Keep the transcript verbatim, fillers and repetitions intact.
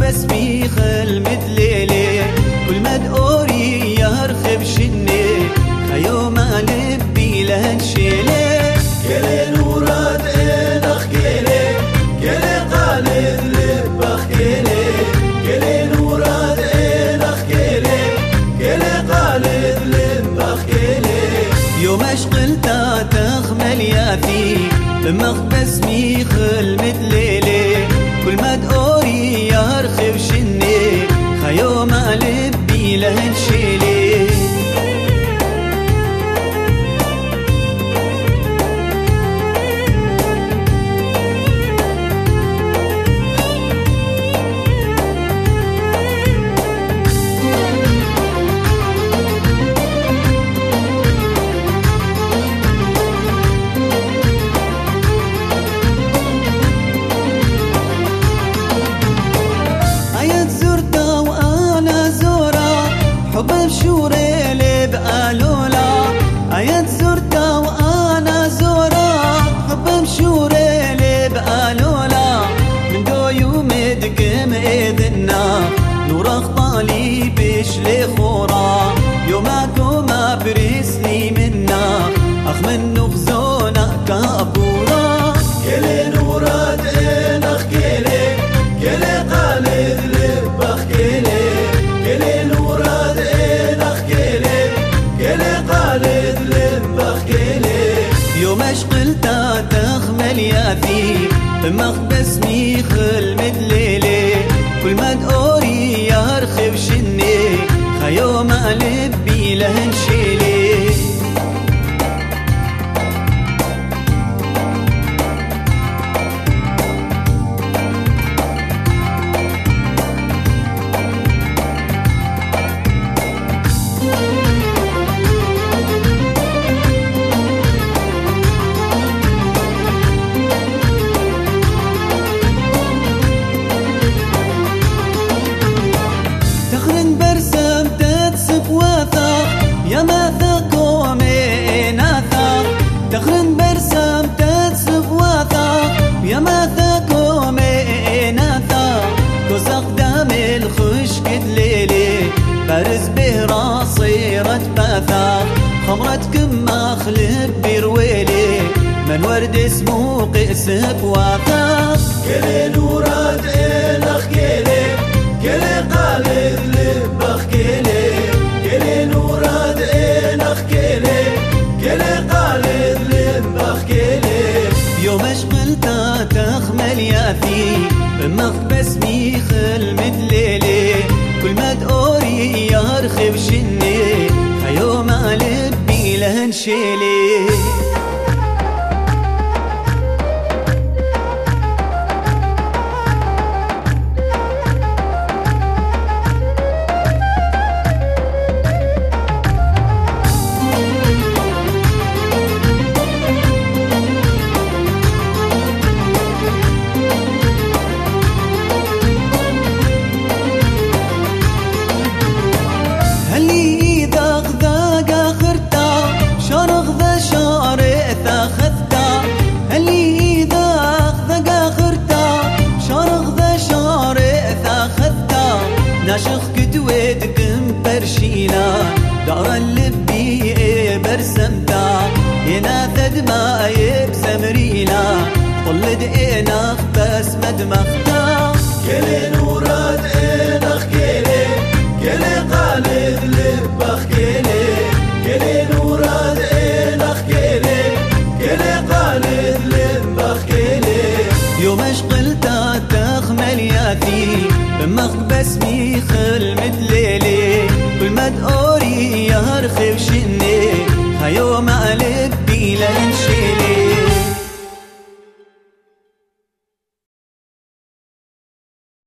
بسمي خل مدليلي كل ما دوري يرخب شني خيو ما لبي لهنشيلي كلي نورات انخ كلي كلي قالد لبخ كلي كلي نورات انخ كلي كلي قالد لبخ كلي يوم اشقلتا تخمل ياثي بمخ بسمي خل مدليلي كل ما دوري يرخب شني خيو ما لبي لهنشيلي حب بشوري لي بقالولا عيد زرتا وانا زورا حب بشوري لي بقالولا من دو يوم دقم اذنا نور اخطالي بش لي خورا يوماكو ما برسني منا اخ من نغزونا كابورا كلي نورات انخ كلي كلي قالد لبخ كلي كلي نورات انخ كلي كلي قالد لبخ كلي يوم اشقلتا تخمل ياثي بمخ بسمي خل مدليلي كل ما دوري يرخب شني خيو ما لبي لهنشيلي برسم تتسف واثق يا ماثق وميناثق تخرن برسم تتسف واثق يا ماثق وميناثق كوسق دام الخشك دليلي بارز به راسي رتباثق خمرتكم ما خلب برويلي من ورد اسمه قسف واثق كلي نورات انخ كلي كلي قالد لبخ كلي كلي نورات انخ كلي كلي قالد لبخ كلي يوم اشقلتا تخمل ياثي بمخ بسمي خل مدليلي كل ما دوري يرخب شني خيو ما لبي لهنشيلي ناشخ كدويدكم برشينا دار اللبي برسمتا هنا ثد ما يبسمرينا طلد انخ بس مدمختا كلي نورات انخ كلي كلي قالد لبخ كلي كلي نورات انخ كلي كلي قالد لبخ كلي يوم اشقلتا تخمل ياثي بمخ بسمي خل مدليلي كل ما دوري يرخب شني خيو